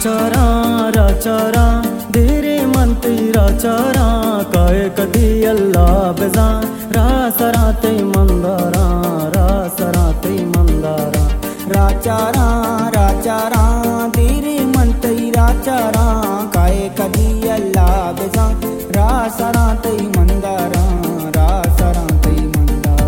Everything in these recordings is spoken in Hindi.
राचारा राचारा धीरे मंत्री राचारा काय कदी अल्लाह बेजा रासराते मंदारा रासराते मंदारा राचारा राचारा धीरे मंत्री राचारा काय कदी अल्लाह बेजा रासराते मंदारा रासराते मंदारा।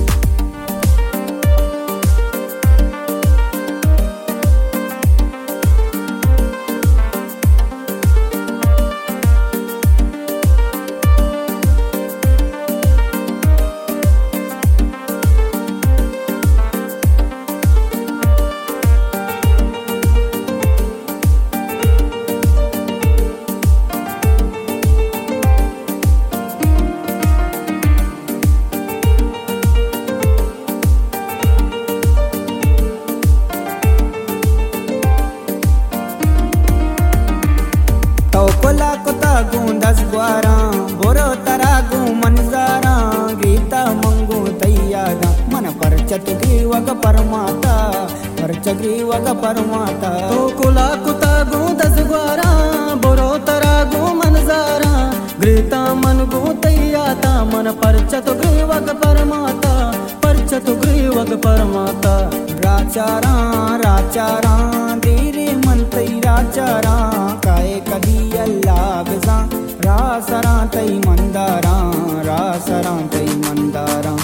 कोला कोता गुंदस ग्वारा बोरो तरागु मनजारा गीता मंगु तैयागा मन परचत ग्रीवग परमाता परच ग्रीवग परमाता। तो कोला कोता गुंदस ग्वारा बोरो तरागु मनजारा गीता मंगु तैयाता मन परचत ग्रीवग परमाता परचत ग्रीवग परमाता। राचारा राचारा धीरे मंत्री राचारा काय कदी अल्लाह बेजा रासराते मंदारा रासराते मंदारा।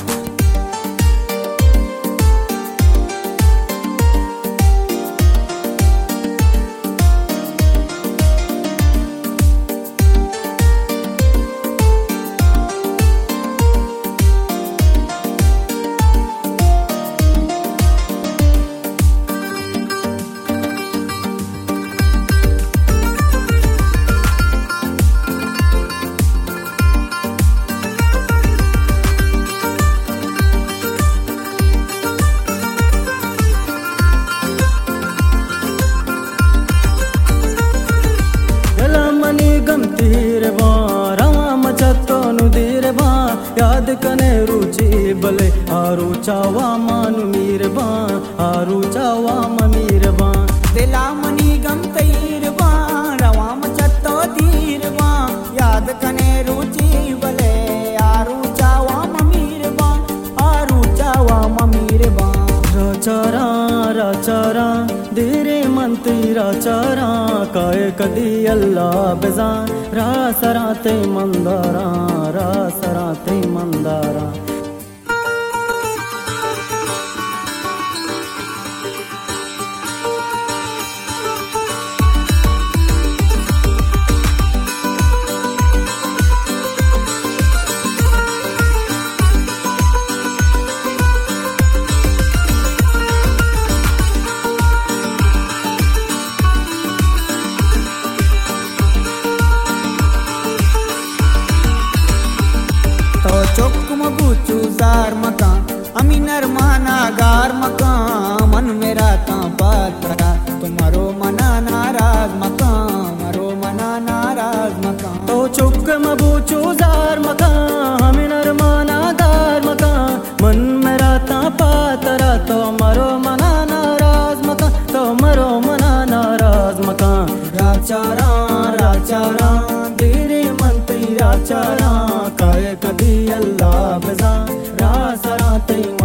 गमतीर बा रवा मचतो नुदीर बा याद कने रुचि बले आरु चावा मानु मीर बा आरु चावा ममीर बा। दिला मनी गमतीर बा रवा मचतो धीर बा याद कने रुचि बले आरु चावा ममीर बा आरु चावा ममीर बा। राचारा राचारा धीरे मंत्री राचारा काय कदी अल्लाह बेजा रासराते मंदारा रासराते मंदारा। चौक मबूचू जार मका अमीनर माना गार मका मन मेरा ता पात्रा तुम्हारो मना नाराज मका मरो मना नाराज मका। तो चौक मबूचू जार मका अमीनर माना गार मका मन मेरा ता पात्रा तो मरो मना नाराज मका तो मरो मना नाराज मका। राचारा राचारा धीरे मंत्री राचारा काय कदी अल्लाह बेजा रासराते